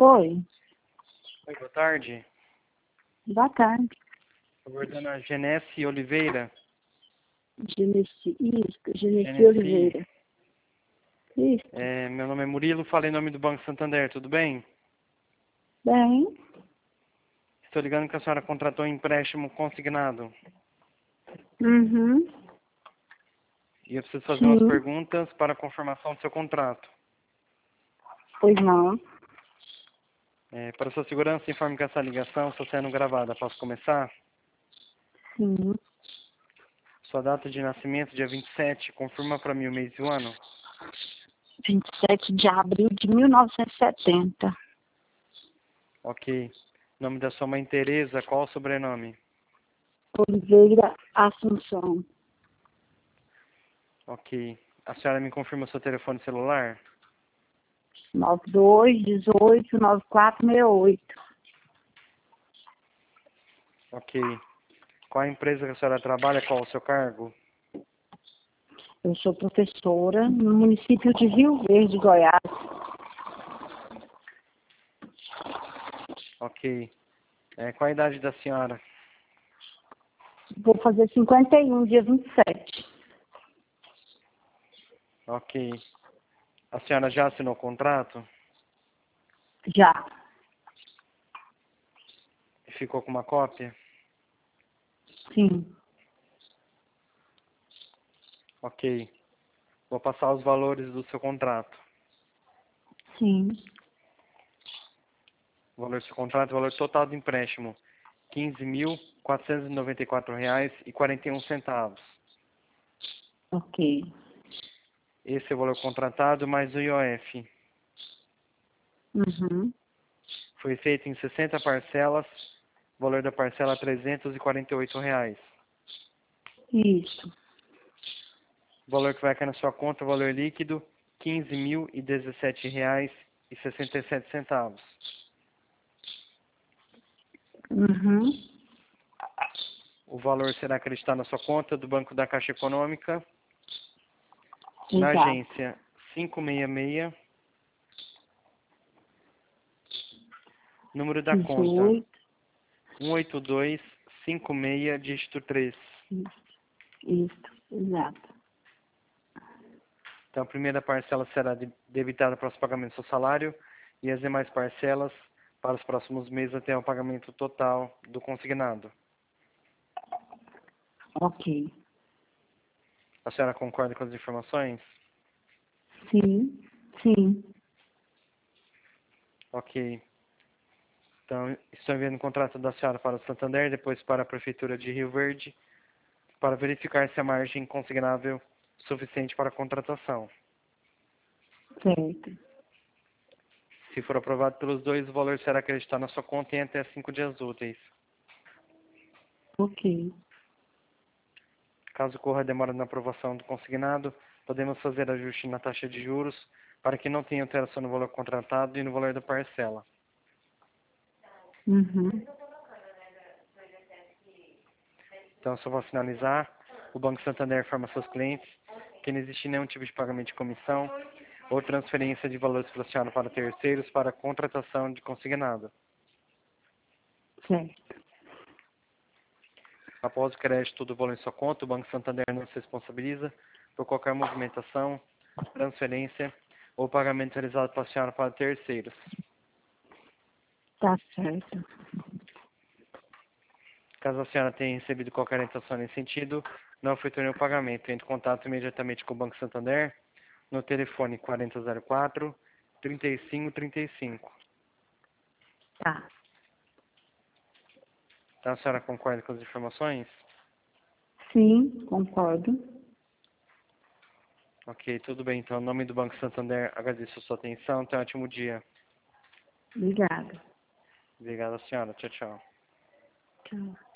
Oi, Oi, boa tarde. boa tarde. Por favor, dona Genesse Oliveira. Genesi Oliveira. Isso, Meu nome é Murilo, falo em nome do Banco Santander, tudo bem? bem. Estou ligando que a senhora contratou um empréstimo consignado. Uhum. E eu preciso fazer umas Sim, perguntas para a confirmação do seu contrato. pois não. Para sua segurança, informe que essa ligação está sendo gravada. Posso começar? Sim, Sua data de nascimento, dia 27, confirma para mim o mês e o ano. 27 de abril de 1970. Ok. Nome da sua mãe, Tereza, qual o sobrenome? Oliveira Assunção. Ok. A senhora me confirma o seu telefone celular? 92189468. Ok. Qual a empresa que a senhora trabalha? Qual o seu cargo? Eu sou professora no município de Rio Verde, Goiás. Ok. Qual a idade da senhora? Vou fazer 51, dia 27. Ok. A senhora já assinou o contrato? Já. Ficou com uma cópia? Sim. Ok. Vou passar os valores do seu contrato. Sim. O valor do seu contrato, o valor total do empréstimo, R$ 15.494,41. Ok. Esse é o valor contratado mais o IOF. Uhum. Foi feito em 60 parcelas, o valor da parcela R$ 348. Isso. O valor que vai cair na sua conta, o valor líquido, R$ 15.017,67. Uhum. O valor será acreditado na sua conta do Banco da Caixa Econômica, na Exato. agência 566, número da conta 18. 18256, dígito 3. Isso. Exato. Então, a primeira parcela será debitada para os pagamentos do seu salário e as demais parcelas para os próximos meses até o pagamento total do consignado. Ok. A senhora concorda com as informações? Sim. Sim. Ok. Então, estou enviando o contrato da senhora para o Santander, depois para a Prefeitura de Rio Verde, para verificar se a margem consignável suficiente para a contratação. Certo. Se for aprovado pelos dois, o valor será acreditado na sua conta em até 5 dias úteis. Ok. Caso ocorra demora na aprovação do consignado, podemos fazer ajuste na taxa de juros para que não tenha alteração no valor contratado e no valor da parcela. Uhum. Então, só para finalizar, o Banco Santander informa seus clientes que não existe nenhum tipo de pagamento de comissão ou transferência de valores para a senhora para terceiros para a contratação de consignado. Certo. Após o crédito do valor em sua conta, o Banco Santander não se responsabiliza por qualquer movimentação, transferência ou pagamento realizado para a senhora para terceiros. Tá certo. Caso a senhora tenha recebido qualquer orientação nesse sentido, não efetue o pagamento. Entre em contato imediatamente com o Banco Santander no telefone 4004-3535. Tá. Então, a senhora concorda com as informações? Sim, concordo. Ok, tudo bem. Então, em nome do Banco Santander, agradeço a sua atenção. Tenha um ótimo dia. Obrigada. Obrigado, senhora. Tchau, tchau. Tchau.